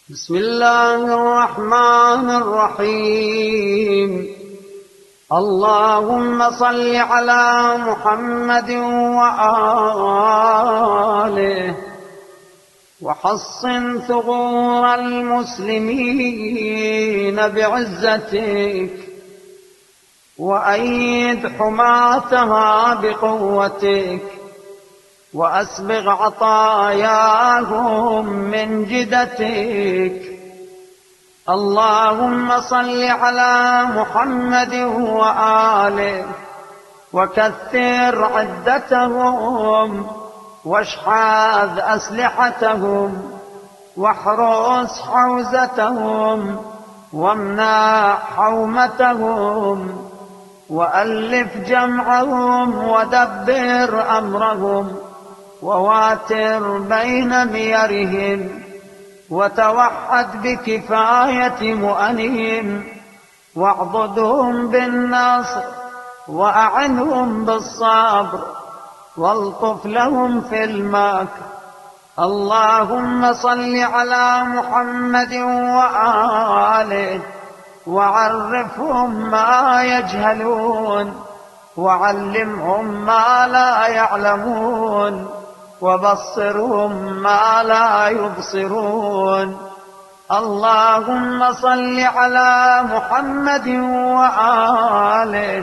بسم الله الرحمن الرحيم. اللهم صل على محمد وآله وحصن ثغور المسلمين بعزتك وأيد حماتها بقوتك وأسبغ عطاياهم من جدتك. اللهم صل على محمد وآله وكثر عدتهم واشحاذ أسلحتهم واحرس حوزتهم وامنع حومتهم وألف جمعهم ودبر أمرهم وواتر بين ميرهم وتوحد بكفاية مؤنهم واعضدهم بالنصر وأعنهم بالصبر والطف لهم في المكر. اللهم صل على محمد وآله وعرفهم ما يجهلون وعلمهم ما لا يعلمون وبصرهم ما لا يبصرون. اللهم صل على محمد وآله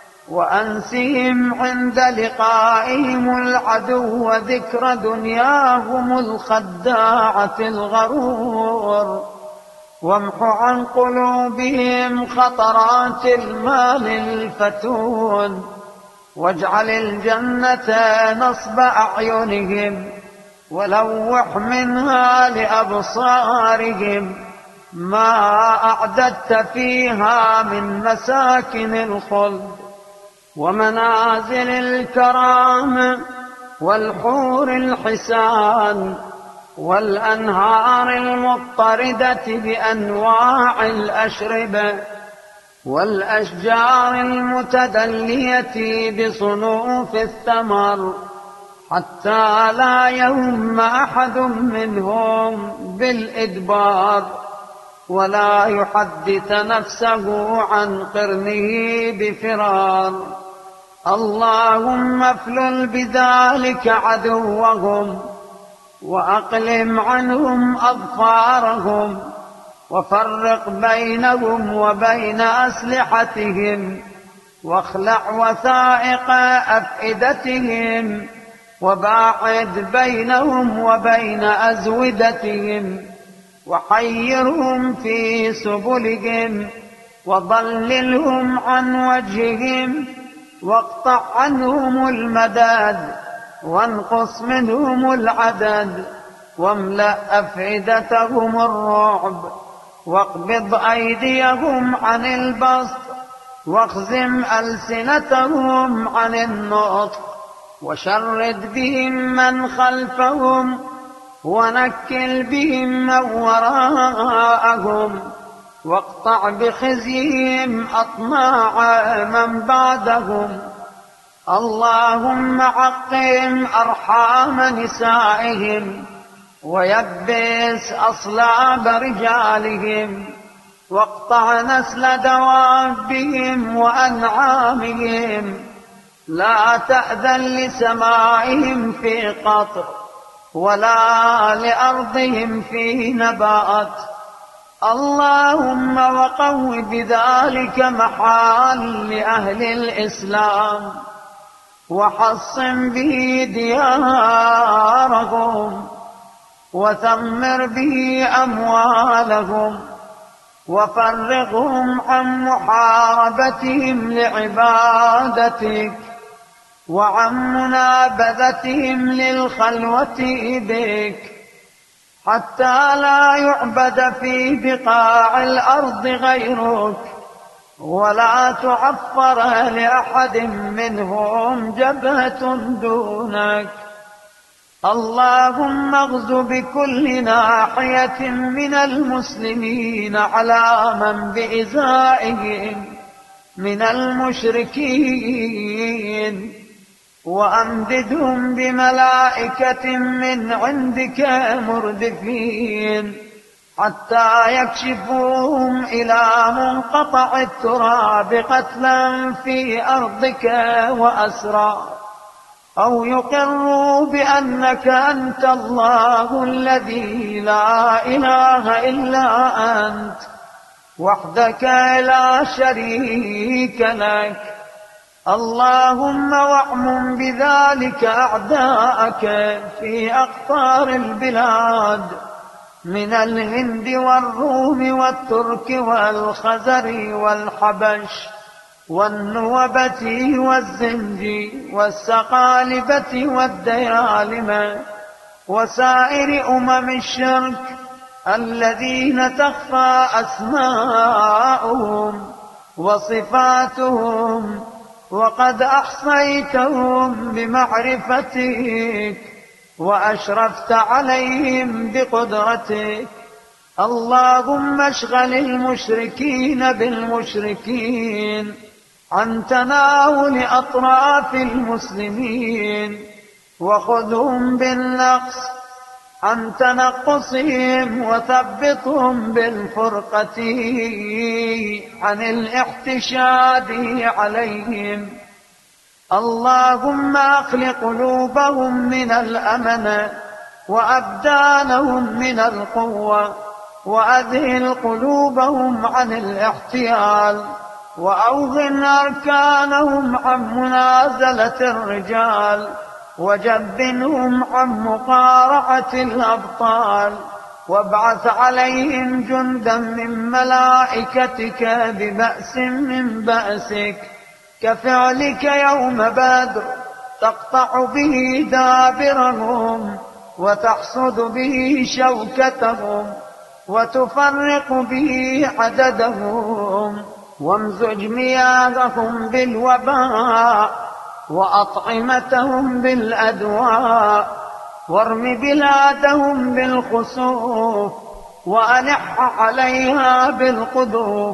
وأنسهم عند لقائهم العدو وذكر دنياهم الخداعة الغرور وامح عن قلوبهم خطرات المال الفتون واجعل الجنة نصب أعينهم ولوح منها لأبصارهم ما أعددت فيها من مساكن الخلد ومنازل الكرامة والحور الحسان والأنهار المضطردة بأنواع الأشربة والأشجار المتدلية بصنوف الثمر حتى لا يهم أحد منهم بالإدبار ولا يحدث نفسه عن قرنه بفرار. اللهم افلل بذلك عدوهم وأقلم عنهم أظفارهم وفرق بينهم وبين أسلحتهم واخلع وثائق أفئدتهم وباعد بينهم وبين أزودتهم وحيرهم في سبلهم وضللهم عن وجههم واقطع عنهم المداد وانقص منهم العدد واملأ أفئدتهم الرعب واقبض أيديهم عن البسط واخزم ألسنتهم عن النطق وشرد بهم من خلفهم ونكل بهم من وراءهم واقطع بخزيهم أطماع من بعدهم. اللهم عقم أرحام نسائهم ويبس أصلاب رجالهم واقطع نسل دوابهم وأنعامهم لا تأذن لسمائهم في قطر ولا لأرضهم في نبات. اللهم وقو بذلك محال أهل الإسلام وحصن به ديارهم وثمر به أموالهم وفرغهم عن محاربتهم لعبادتك وعن منابذتهم للخلوة بك حتى لا يعبد في بقاع الأرض غيرك ولا تعفر لأحد منهم جبهة دونك. اللهم اغز بكل ناحية من المسلمين على من بإزائهم من المشركين وأمددهم بملائكة من عندك مردفين حتى يكشفوهم إلى منقطع التراب قتلا في أرضك وأسرا، أو يقروا بأنك أنت الله الذي لا إله إلا أنت وحدك لا شريك لك. اللهم واعمم بذلك أعداءك في أقطار البلاد من الهند والروم والترك والخزر والحبش والنوبة والزنجي والسقالبة والديالمة وسائر الشرك الذين تخفى أسماؤهم وصفاتهم وقد أحصيتهم بمعرفتك وأشرفت عليهم بقدرتك. اللهم اشغل المشركين بالمشركين عن تناول أطراف المسلمين، وخذهم بالنقص عن تنقصهم، وثبتهم بالفرقة عن الاحتشاد عليهم. اللهم أخل قلوبهم من الأمن وأبدانهم من القوة، وأذهل قلوبهم عن الاحتيال، وأوغن أركانهم عن منازلة الرجال، وجبنهم عن مقارعة الأبطال، وابعث عليهم جندا من ملائكتك ببأس من بأسك كفعلك يوم بدر، تقطع به دابرهم وتحصد به شوكتهم وتفرق به عددهم، وامزج مياههم بالوباء وأطعمتهم بالأدواء، وارم بلادهم بالخسوف وألح عليها بالقذوف،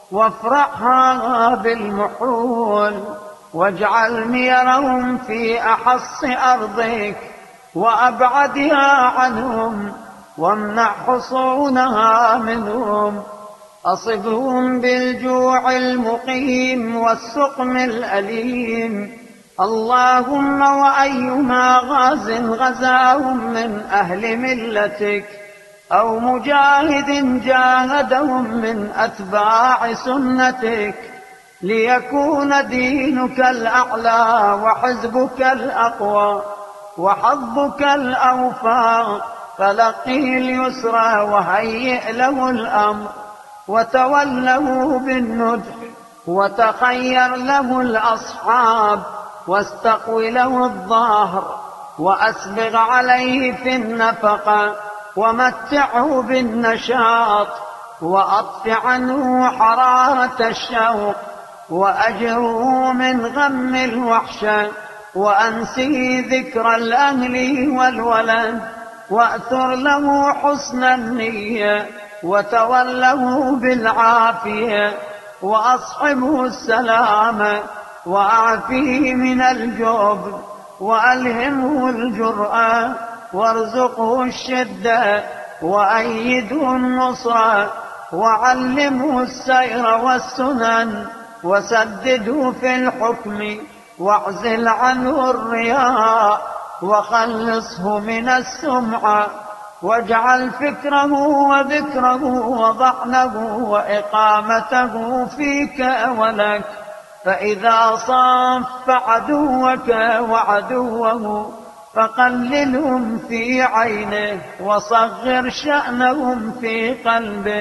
وافرحها بالمحول، واجعل ميرهم في أحص أرضك وأبعدها عنهم، وامنع حصونها منهم. أصبهم بالجوع المقيم والسقم الأليم. اللهم وأيما غاز غزاهم من أهل ملتك أو مجاهد جاهدهم من أتباع سنتك ليكون دينك الأعلى وحزبك الأقوى وحظك الأوفى، فلقه اليسرى وهيئ له الأمر، وتوله بالندح، وتخير له الأصحاب، واستقوي له الظهر، وأسبغ عليه في النفقة، ومتعه بالنشاط، وأطف عنه حرارة الشوق، وأجره من غم الوحشة، وأنسه ذكر الأهل والولد، وأثر له حسن النية، وتوله بالعافية، وأصحبه السلامة، وأعفيه من الجبن، وألهمه الجرأة، وارزقه الشدة، وأيده النصرة، وعلمه السير والسنن، وسدده في الحكم، واعزل عنه الرياء، وخلصه من السمعة، واجعل فكره وذكره وضعنه وإقامته فيك ولك. فإذا صاف عدوك وعدوه فقللهم في عينه، وصغر شأنهم في قلبه،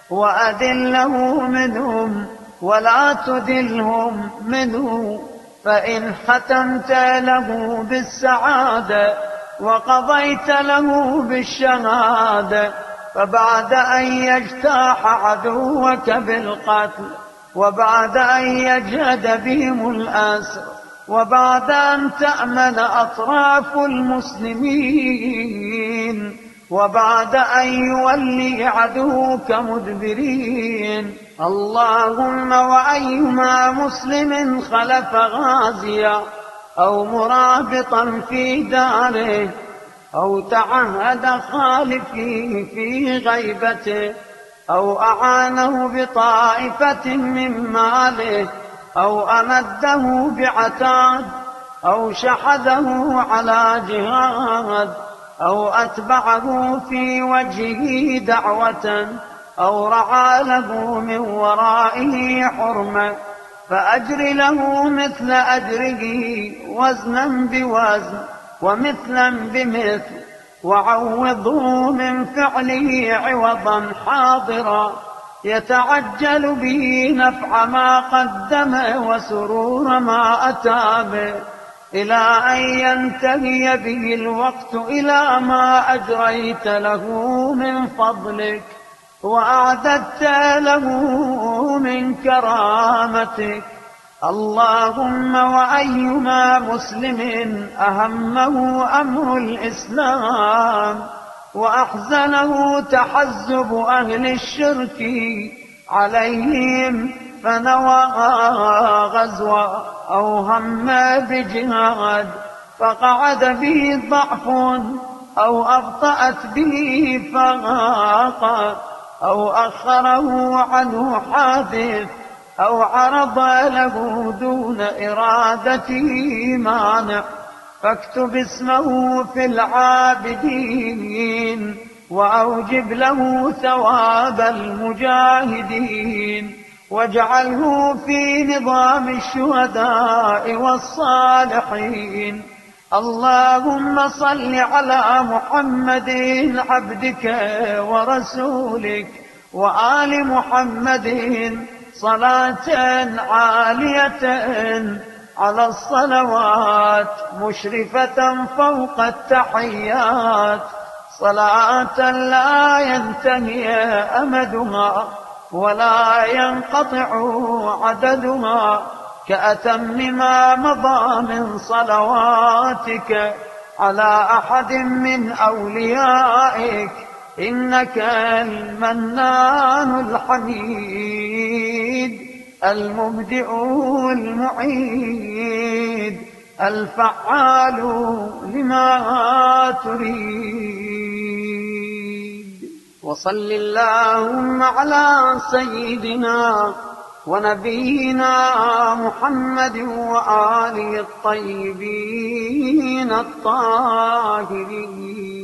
وأذله منهم ولا تذلهم منه. فإن ختمت له بالسعادة وقضيت له بالشهادة، فبعد أن يجتاح عدوك بالقتل، وبعد أن يجهد بهم الأسر، وبعد أن تأمن أطراف المسلمين، وبعد أن يولي عدوك مدبرين. اللهم وأيما مسلم خلف غازيا أو مرابطا في داره أو تعهد خالفيه في غيبته، أو أعانه بطائفة من ماله، أو أمده بعتاد، أو شحذه على جهاد، أو أتبعه في وجهه دعوة، أو رعى له من ورائه حرمة، فأجر له مثل أجره وزنا بوزن ومثلا بمثل، وعوضه من فعله عوضا حاضرا يتعجل به نفع ما قدم وسرور ما أتى به، إلى أن ينتهي به الوقت إلى ما أجريت له من فضلك وأعددت له من كرامتك. اللهم وأيما مسلم أهمه أمر الإسلام وأحزنه تحزب أهل الشرك عليهم، فنوى غزوة أو هم بجهاد فقعد به ضعف، أو أبطأت به فغاقة، أو أخره عنه حادث، أو عرض له دون إرادته مانع، فاكتب اسمه في العابدين، وأوجب له ثواب المجاهدين، واجعله في نظام الشهداء والصالحين. اللهم صل على محمد عبدك ورسولك وآل محمد صلاة عالية على الصلوات مشرفة فوق التحيات، صلاة لا ينتهي أمدها ولا ينقطع عددها، كأتم ما مضى من صلواتك على أحد من أوليائك، إنك المنان الحميد المبدئ المعيد الفعال لما تريد. وصل اللهم على سيدنا ونبينا محمد وآله الطيبين الطاهرين.